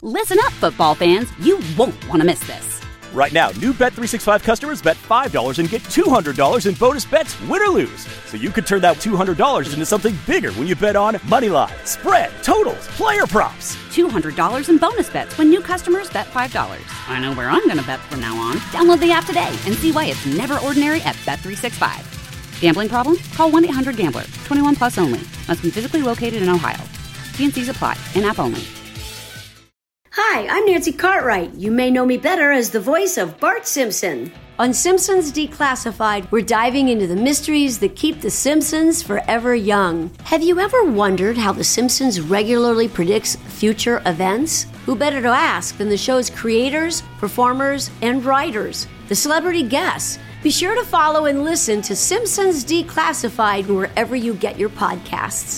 Listen up, football fans. You won't want to miss this. Right now, new Bet365 customers bet $5 and get $200 in bonus bets, win or lose. So you could turn that $200 into something bigger when you bet on money line, spread, totals, player props. $200 in bonus bets when new customers bet $5. I know where I'm going to bet from now on. Download the app today and see why it's never ordinary at Bet365. Gambling problem? Call 1-800-GAMBLER. 21 plus only. Must be physically located in Ohio. T&Cs apply. In-app only. Hi, I'm Nancy Cartwright. You may know me better as the voice of Bart Simpson. On Simpsons Declassified, we're diving into the mysteries that keep the Simpsons forever young. Have you ever wondered how The Simpsons regularly predicts future events? Who better to ask than the show's creators, performers, and writers, the celebrity guests? Be sure to follow and listen to Simpsons Declassified wherever you get your podcasts.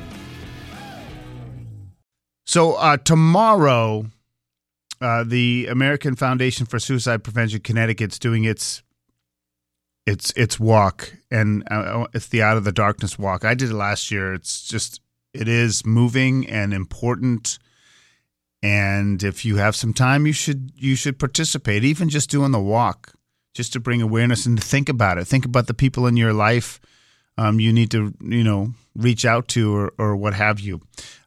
So tomorrow, the American Foundation for Suicide Prevention Connecticut's doing its walk, and it's the Out of the Darkness walk. I did it last year. It is moving and important, and if you have some time, you should participate. Even just doing the walk, just to bring awareness and to think about it. Think about the people in your life you need to reach out to or what have you.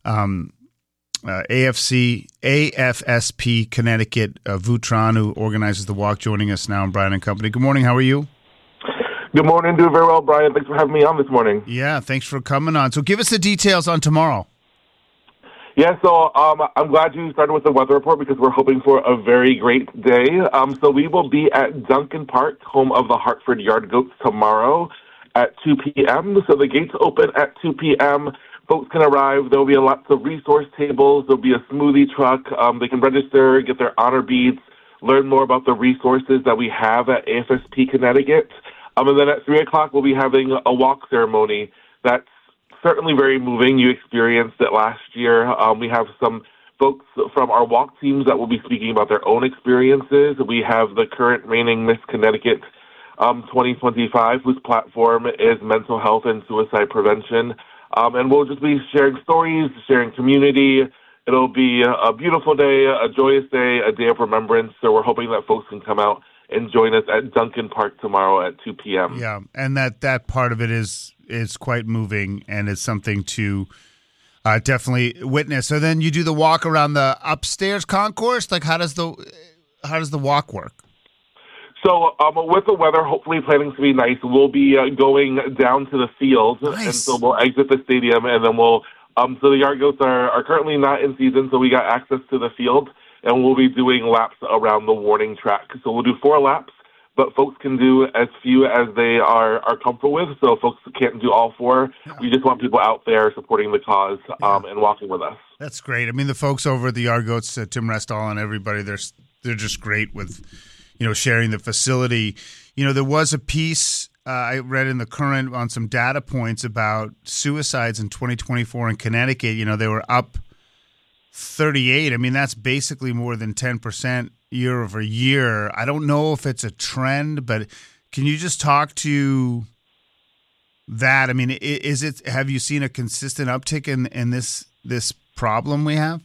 AFSP Connecticut, Vutran, who organizes the walk, joining us now on Brian and Company. Good morning. How are you? Good morning. Doing very well, Brian. Thanks for having me on this morning. Yeah, thanks for coming on. So give us the details on tomorrow. Yeah, so I'm glad you started with the weather report because we're hoping for a very great day. So we will be at Duncan Park, home of the Hartford Yard Goats, tomorrow at 2 p.m. So the gates open at 2 p.m., folks can arrive. There will be lots of resource tables. There will be a smoothie truck. They can register, get their honor beads, learn more about the resources that we have at AFSP Connecticut. And then at 3 o'clock, we'll be having a walk ceremony. That's certainly very moving. You experienced it last year. We have some folks from our walk teams that will be speaking about their own experiences. We have the current reigning Miss Connecticut 2025, whose platform is mental health and suicide prevention. And we'll just be sharing stories, sharing community. It'll be a beautiful day, a joyous day, a day of remembrance. So we're hoping that folks can come out and join us at Duncan Park tomorrow at 2 p.m. Yeah, and that part of it is quite moving, and it's something to definitely witness. So then you do the walk around the upstairs concourse. Like, how does the walk work? So with the weather hopefully planning to be nice, we'll be going down to the field. Nice. And so we'll exit the stadium, and then we'll so the Yard Goats are currently not in season, so we got access to the field, and we'll be doing laps around the warning track. So we'll do 4 laps, but folks can do as few as they are comfortable with. So folks can't do all 4. Yeah. We just want people out there supporting the cause and walking with us. That's great. I mean, the folks over at the Yard Goats, Tim Restall and everybody, they're just great with sharing the facility. There was a piece I read in the Current on some data points about suicides in 2024 in Connecticut. They were up 38. I mean, that's basically more than 10% year over year. I don't know if it's a trend, but can you just talk to that? I mean, have you seen a consistent uptick in this problem we have?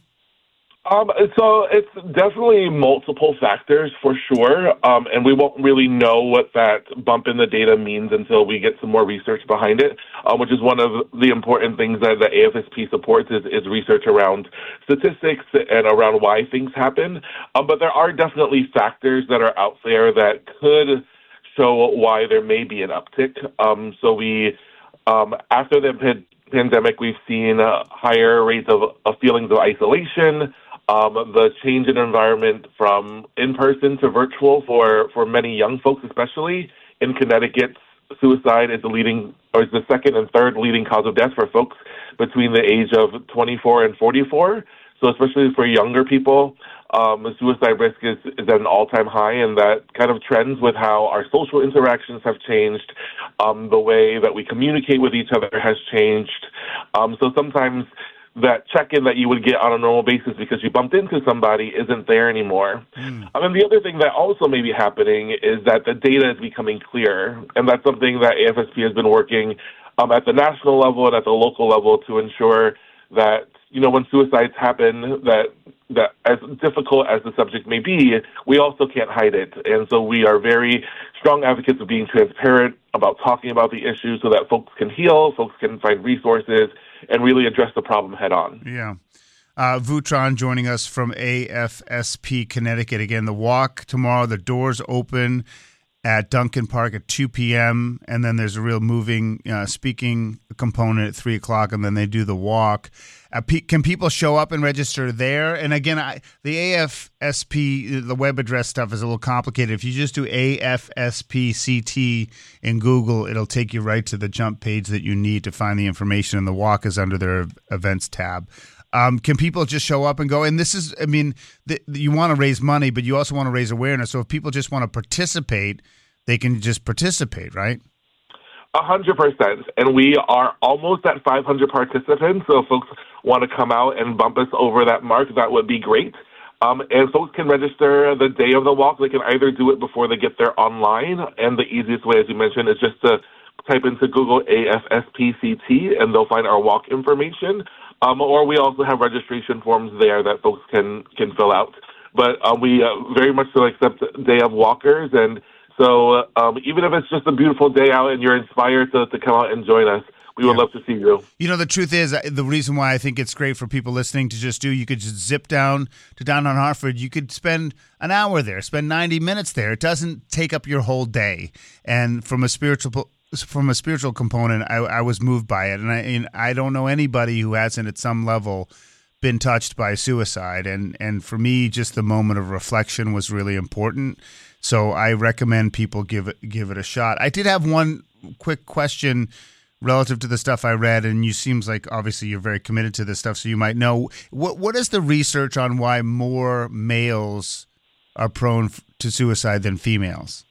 So it's definitely multiple factors for sure, and we won't really know what that bump in the data means until we get some more research behind it, which is one of the important things that the AFSP supports is research around statistics and around why things happen. But there are definitely factors that are out there that could show why there may be an uptick. So we, after the pandemic, we've seen higher rates of feelings of isolation. The change in environment from in-person to virtual for many young folks, especially in Connecticut, suicide is the second and third leading cause of death for folks between the age of 24 and 44. So especially for younger people, the suicide risk is at an all-time high, and that kind of trends with how our social interactions have changed, the way that we communicate with each other has changed. So sometimes that check-in that you would get on a normal basis because you bumped into somebody isn't there anymore. And the other thing that also may be happening is that the data is becoming clearer, and that's something that AFSP has been working at the national level and at the local level to ensure that, when suicides happen, that that as difficult as the subject may be, we also can't hide it. And so we are very strong advocates of being transparent about talking about the issue so that folks can heal, folks can find resources, and really address the problem head on. Yeah. Vutron joining us from AFSP Connecticut. Again, the walk tomorrow, the doors open at Duncan Park at 2 p.m., and then there's a real moving speaking component at 3 o'clock, and then they do the walk. Can people show up and register there? And again, the AFSP, the web address stuff is a little complicated. If you just do AFSPCT in Google, it'll take you right to the jump page that you need to find the information, and the walk is under their events tab. Can people just show up and go? And this is, I mean, you want to raise money, but you also want to raise awareness. So if people just want to participate, they can just participate, right? 100%. And we are almost at 500 participants. So if folks want to come out and bump us over that mark, that would be great. And folks can register the day of the walk. They can either do it before they get there online. And the easiest way, as you mentioned, is just to type into Google AFSPCT, and they'll find our walk information. Or we also have registration forms there that folks can fill out. But we very much so accept Day of Walkers. And so even if it's just a beautiful day out and you're inspired to come out and join us, we would love to see you. You know, the truth is, the reason why I think it's great for people listening to just do, you could just zip down to downtown Hartford. You could spend an hour there, spend 90 minutes there. It doesn't take up your whole day. And from a spiritual component, I was moved by it. And I don't know anybody who hasn't at some level been touched by suicide. And for me, just the moment of reflection was really important. So I recommend people give it a shot. I did have one quick question relative to the stuff I read, and you seems like obviously you're very committed to this stuff, so you might know. What is the research on why more males are prone to suicide than females?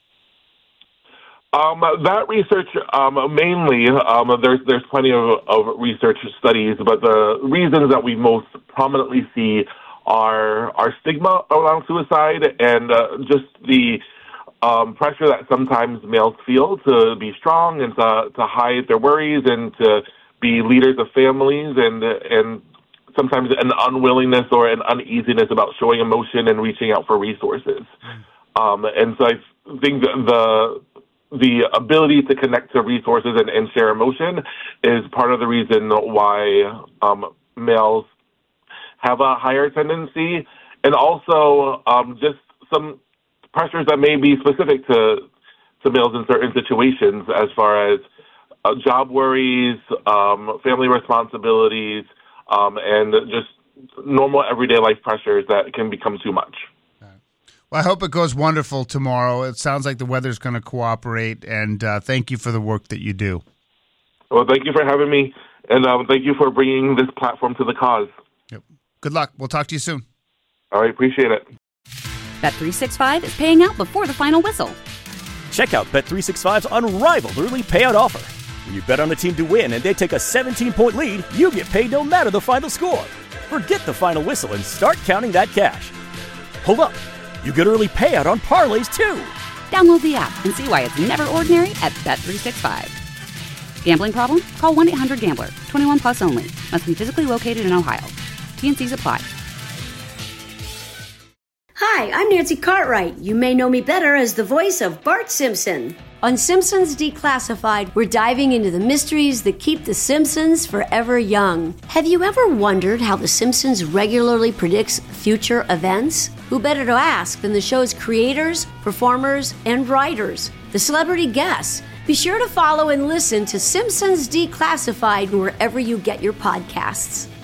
That research, mainly, there's plenty of research studies, but the reasons that we most prominently see are stigma around suicide and just the pressure that sometimes males feel to be strong and to hide their worries and to be leaders of families and sometimes an unwillingness or an uneasiness about showing emotion and reaching out for resources. And so I think the ability to connect to resources and share emotion is part of the reason why males have a higher tendency, and also just some pressures that may be specific to males in certain situations as far as job worries, family responsibilities, and just normal everyday life pressures that can become too much. Well, I hope it goes wonderful tomorrow. It sounds like the weather's going to cooperate, and thank you for the work that you do. Well, thank you for having me, and thank you for bringing this platform to the cause. Yep. Good luck. We'll talk to you soon. All right. Appreciate it. Bet365 is paying out before the final whistle. Check out Bet365's unrivaled early payout offer. When you bet on a team to win and they take a 17-point lead, you get paid no matter the final score. Forget the final whistle and start counting that cash. Hold up. You get early payout on parlays, too. Download the app and see why it's never ordinary at Bet365. Gambling problem? Call 1-800-GAMBLER. 21 plus only. Must be physically located in Ohio. T&Cs apply. Hi, I'm Nancy Cartwright. You may know me better as the voice of Bart Simpson. On Simpsons Declassified, we're diving into the mysteries that keep The Simpsons forever young. Have you ever wondered how The Simpsons regularly predicts future events? Who better to ask than the show's creators, performers, and writers, the celebrity guests? Be sure to follow and listen to Simpsons Declassified wherever you get your podcasts.